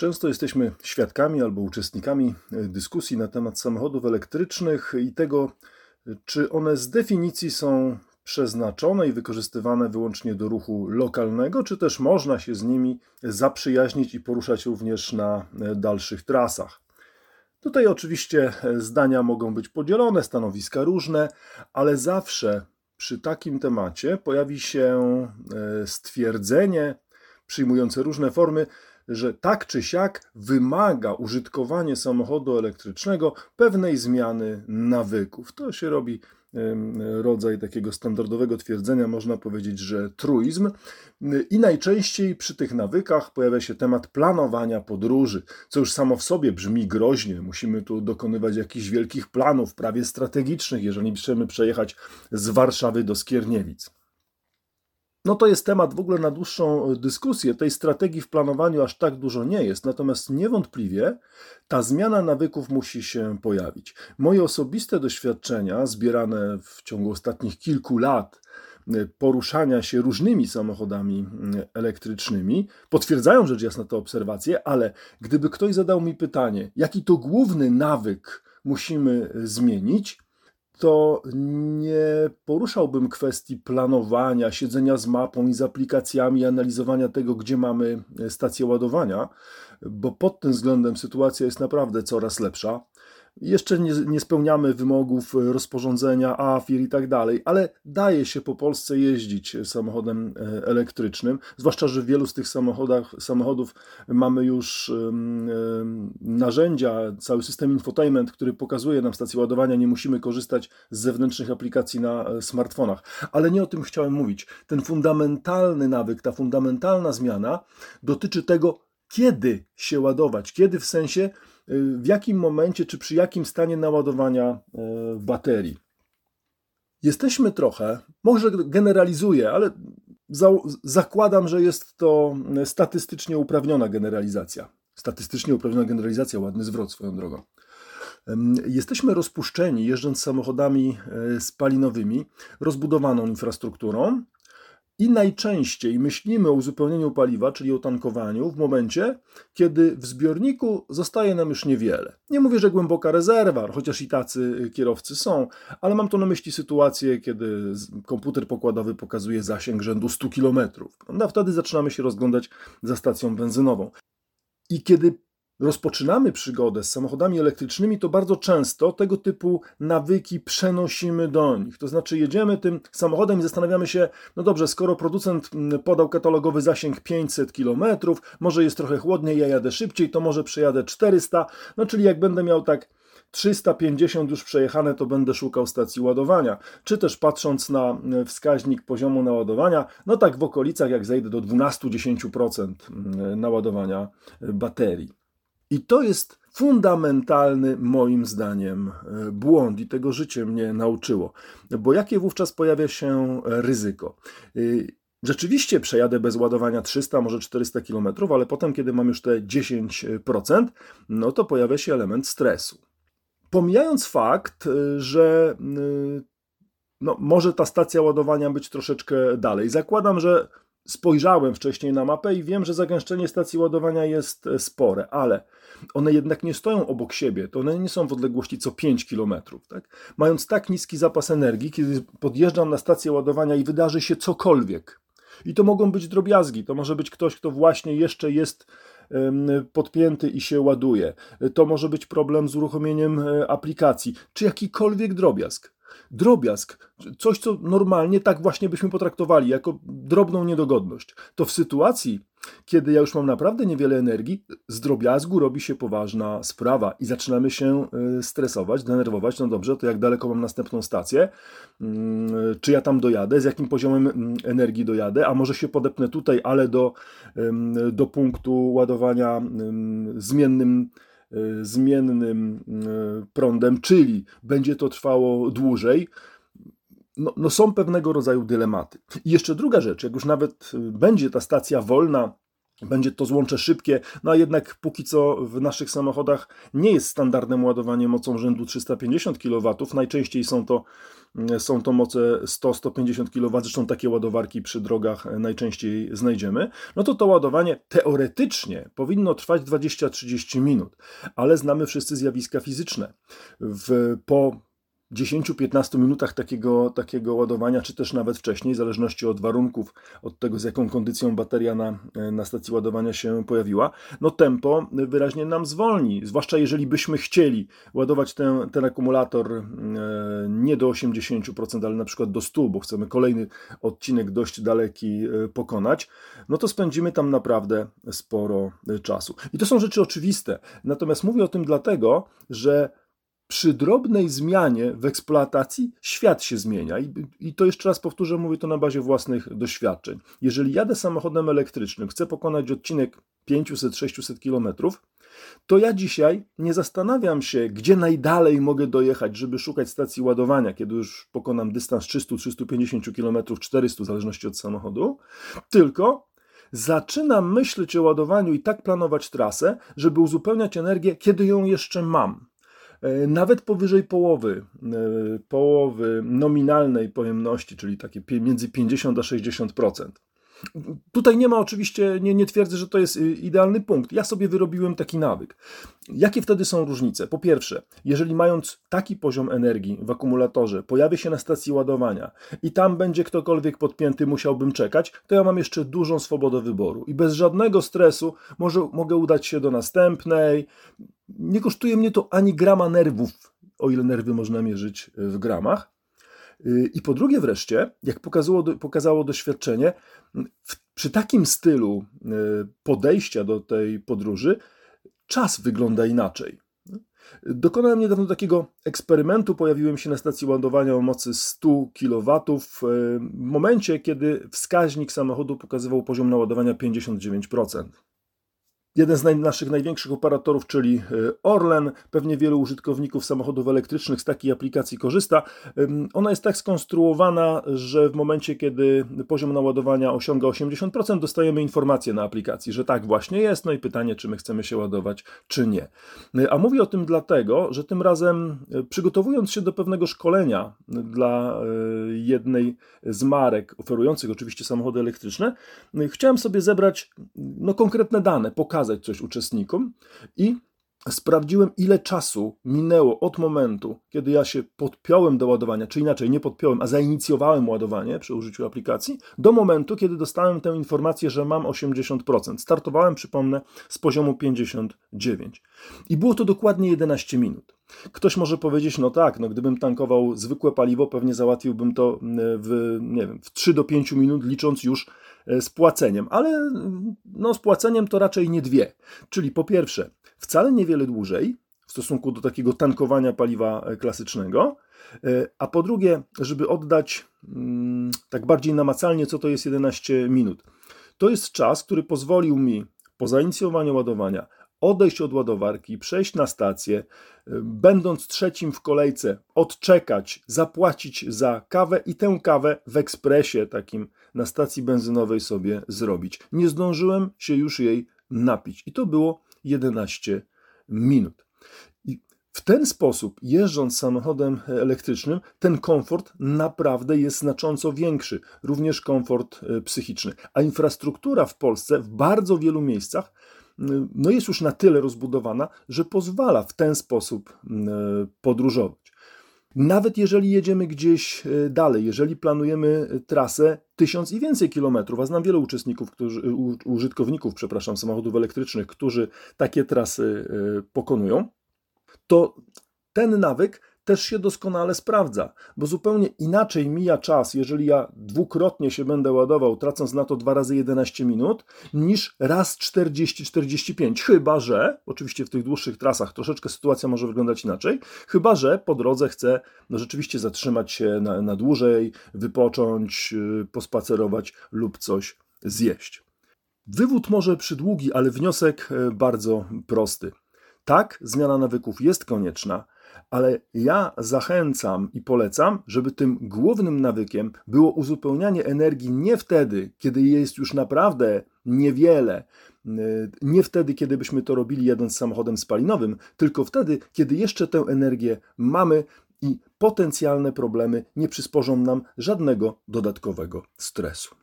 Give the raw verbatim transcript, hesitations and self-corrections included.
Często jesteśmy świadkami albo uczestnikami dyskusji na temat samochodów elektrycznych i tego, czy one z definicji są przeznaczone i wykorzystywane wyłącznie do ruchu lokalnego, czy też można się z nimi zaprzyjaźnić i poruszać również na dalszych trasach. Tutaj oczywiście zdania mogą być podzielone, stanowiska różne, ale zawsze przy takim temacie pojawi się stwierdzenie przyjmujące różne formy, że tak czy siak wymaga użytkowanie samochodu elektrycznego pewnej zmiany nawyków. To się robi rodzaj takiego standardowego twierdzenia, można powiedzieć, że truizm. I najczęściej przy tych nawykach pojawia się temat planowania podróży, co już samo w sobie brzmi groźnie. Musimy tu dokonywać jakichś wielkich planów, prawie strategicznych, jeżeli chcemy przejechać z Warszawy do Skierniewic. No to jest temat w ogóle na dłuższą dyskusję. Tej strategii w planowaniu aż tak dużo nie jest, natomiast niewątpliwie ta zmiana nawyków musi się pojawić. Moje osobiste doświadczenia zbierane w ciągu ostatnich kilku lat poruszania się różnymi samochodami elektrycznymi potwierdzają rzecz jasna te obserwacje, ale gdyby ktoś zadał mi pytanie, jaki to główny nawyk musimy zmienić, to nie poruszałbym kwestii planowania, siedzenia z mapą i z aplikacjami, analizowania tego, gdzie mamy stację ładowania, bo pod tym względem sytuacja jest naprawdę coraz lepsza. Jeszcze nie, nie spełniamy wymogów rozporządzenia, A F I R i tak dalej, ale daje się po Polsce jeździć samochodem elektrycznym, zwłaszcza, że w wielu z tych samochodach, samochodów mamy już um, narzędzia, cały system infotainment, który pokazuje nam stację ładowania, nie musimy korzystać z zewnętrznych aplikacji na smartfonach. Ale nie o tym chciałem mówić. Ten fundamentalny nawyk, ta fundamentalna zmiana dotyczy tego, kiedy się ładować, kiedy w sensie, w jakim momencie, czy przy jakim stanie naładowania baterii. Jesteśmy trochę, może generalizuję, ale za, zakładam, że jest to statystycznie uprawniona generalizacja. Statystycznie uprawniona generalizacja, ładny zwrot swoją drogą. Jesteśmy rozpuszczeni, jeżdżąc samochodami spalinowymi, rozbudowaną infrastrukturą, i najczęściej myślimy o uzupełnieniu paliwa, czyli o tankowaniu, w momencie, kiedy w zbiorniku zostaje nam już niewiele. Nie mówię, że głęboka rezerwa, chociaż i tacy kierowcy są, ale mam tu na myśli sytuację, kiedy komputer pokładowy pokazuje zasięg rzędu stu kilometrów. No, wtedy zaczynamy się rozglądać za stacją benzynową. I kiedy rozpoczynamy przygodę z samochodami elektrycznymi, to bardzo często tego typu nawyki przenosimy do nich. To znaczy jedziemy tym samochodem i zastanawiamy się, no dobrze, skoro producent podał katalogowy zasięg pięćset kilometrów, może jest trochę chłodniej, ja jadę szybciej, to może przejadę czterysta, no czyli jak będę miał tak trzysta pięćdziesiąt już przejechane, to będę szukał stacji ładowania. Czy też patrząc na wskaźnik poziomu naładowania, no tak w okolicach jak zejdę do dwanaście do dziesięciu procent naładowania baterii. I to jest fundamentalny, moim zdaniem, błąd i tego życie mnie nauczyło. Bo jakie wówczas pojawia się ryzyko? Rzeczywiście przejadę bez ładowania trzysta, może czterysta kilometrów, ale potem, kiedy mam już te dziesięć procent, no to pojawia się element stresu. Pomijając fakt, że no, może ta stacja ładowania być troszeczkę dalej. Zakładam, że spojrzałem wcześniej na mapę i wiem, że zagęszczenie stacji ładowania jest spore, ale one jednak nie stoją obok siebie, to one nie są w odległości co pięć kilometrów. Tak? Mając tak niski zapas energii, kiedy podjeżdżam na stację ładowania i wydarzy się cokolwiek, i to mogą być drobiazgi, to może być ktoś, kto właśnie jeszcze jest podpięty i się ładuje, to może być problem z uruchomieniem aplikacji, czy jakikolwiek drobiazg. Drobiazg, coś co normalnie tak właśnie byśmy potraktowali jako drobną niedogodność. To w sytuacji, kiedy ja już mam naprawdę niewiele energii, z drobiazgu robi się poważna sprawa i zaczynamy się stresować, denerwować. No dobrze, to jak daleko mam następną stację? Czy ja tam dojadę? Z jakim poziomem energii dojadę? A może się podepnę tutaj, ale do, do punktu ładowania zmiennym zmiennym prądem, czyli będzie to trwało dłużej, no, no są pewnego rodzaju dylematy. I jeszcze druga rzecz, jak już nawet będzie ta stacja wolna Będzie to złącze szybkie, no a jednak póki co w naszych samochodach nie jest standardem ładowanie mocą rzędu trzysta pięćdziesiąt kilowatów. Najczęściej są to, są to moce sto do stu pięćdziesięciu kilowatów, zresztą takie ładowarki przy drogach najczęściej znajdziemy. No to to ładowanie teoretycznie powinno trwać dwadzieścia do trzydziestu minut, ale znamy wszyscy zjawiska fizyczne. W, po dziesięciu do piętnastu minutach takiego, takiego ładowania, czy też nawet wcześniej, w zależności od warunków, od tego, z jaką kondycją bateria na, na stacji ładowania się pojawiła, no tempo wyraźnie nam zwolni. Zwłaszcza jeżeli byśmy chcieli ładować ten, ten akumulator e, nie do osiemdziesięciu procent, ale na przykład do stu procent, bo chcemy kolejny odcinek dość daleki e, pokonać, no to spędzimy tam naprawdę sporo czasu. I to są rzeczy oczywiste. Natomiast mówię o tym dlatego, że przy drobnej zmianie w eksploatacji świat się zmienia. I, I to jeszcze raz powtórzę, mówię to na bazie własnych doświadczeń. Jeżeli jadę samochodem elektrycznym, chcę pokonać odcinek pięćset do sześciuset kilometrów, to ja dzisiaj nie zastanawiam się, gdzie najdalej mogę dojechać, żeby szukać stacji ładowania, kiedy już pokonam dystans trzysta do trzystu pięćdziesięciu kilometrów, czterystu w zależności od samochodu, tylko zaczynam myśleć o ładowaniu i tak planować trasę, żeby uzupełniać energię, kiedy ją jeszcze mam. Nawet powyżej połowy, połowy nominalnej pojemności, czyli takie między pięćdziesiąt a sześćdziesiąt procent. Tutaj nie ma oczywiście, nie, nie twierdzę, że to jest idealny punkt. Ja sobie wyrobiłem taki nawyk. Jakie wtedy są różnice? Po pierwsze, jeżeli mając taki poziom energii w akumulatorze pojawię się na stacji ładowania i tam będzie ktokolwiek podpięty, musiałbym czekać, to ja mam jeszcze dużą swobodę wyboru i bez żadnego stresu może, mogę udać się do następnej. Nie kosztuje mnie to ani grama nerwów, o ile nerwy można mierzyć w gramach. I po drugie wreszcie, jak pokazało, pokazało doświadczenie, w, przy takim stylu podejścia do tej podróży czas wygląda inaczej. Dokonałem niedawno takiego eksperymentu, pojawiłem się na stacji ładowania o mocy stu kilowatów w momencie, kiedy wskaźnik samochodu pokazywał poziom naładowania pięćdziesiąt dziewięć procent. Jeden z naj, naszych największych operatorów, czyli Orlen, pewnie wielu użytkowników samochodów elektrycznych z takiej aplikacji korzysta. Ona jest tak skonstruowana, że w momencie, kiedy poziom naładowania osiąga osiemdziesiąt procent, dostajemy informację na aplikacji, że tak właśnie jest, no i pytanie, czy my chcemy się ładować, czy nie. A mówię o tym dlatego, że tym razem, przygotowując się do pewnego szkolenia dla jednej z marek oferujących oczywiście samochody elektryczne, chciałem sobie zebrać no, konkretne dane, pokazać coś uczestnikom i sprawdziłem, ile czasu minęło od momentu, kiedy ja się podpiąłem do ładowania, czy inaczej, nie podpiąłem, a zainicjowałem ładowanie przy użyciu aplikacji, do momentu, kiedy dostałem tę informację, że mam osiemdziesiąt procent. Startowałem, przypomnę, z poziomu pięćdziesiąt dziewięć. I było to dokładnie jedenaście minut. Ktoś może powiedzieć, no tak, no gdybym tankował zwykłe paliwo, pewnie załatwiłbym to w, nie wiem, w trzy do pięciu minut, licząc już z płaceniem, ale no, z płaceniem to raczej nie dwie. Czyli po pierwsze, wcale niewiele dłużej w stosunku do takiego tankowania paliwa klasycznego, a po drugie, żeby oddać mm, tak bardziej namacalnie, co to jest jedenaście minut. To jest czas, który pozwolił mi po zainicjowaniu ładowania odejść od ładowarki, przejść na stację, będąc trzecim w kolejce, odczekać, zapłacić za kawę i tę kawę w ekspresie takim na stacji benzynowej sobie zrobić. Nie zdążyłem się już jej napić i to było jedenaście minut. I w ten sposób, jeżdżąc samochodem elektrycznym, ten komfort naprawdę jest znacząco większy, również komfort psychiczny. A infrastruktura w Polsce w bardzo wielu miejscach no jest już na tyle rozbudowana, że pozwala w ten sposób podróżować. Nawet jeżeli jedziemy gdzieś dalej, jeżeli planujemy trasę tysiąc i więcej kilometrów, a znam wielu uczestników, którzy, użytkowników, przepraszam, samochodów elektrycznych, którzy takie trasy pokonują, to ten nawyk też się doskonale sprawdza, bo zupełnie inaczej mija czas, jeżeli ja dwukrotnie się będę ładował, tracąc na to dwa razy jedenaście minut, niż raz czterdzieści czterdzieści pięć. Chyba że, oczywiście w tych dłuższych trasach troszeczkę sytuacja może wyglądać inaczej, chyba że po drodze chcę no, rzeczywiście zatrzymać się na, na dłużej, wypocząć, pospacerować lub coś zjeść. Wywód może przydługi, ale wniosek bardzo prosty. Tak, zmiana nawyków jest konieczna, Ale ja zachęcam i polecam, żeby tym głównym nawykiem było uzupełnianie energii nie wtedy, kiedy jest już naprawdę niewiele, nie wtedy, kiedy byśmy to robili jadąc samochodem spalinowym, tylko wtedy, kiedy jeszcze tę energię mamy i potencjalne problemy nie przysporzą nam żadnego dodatkowego stresu.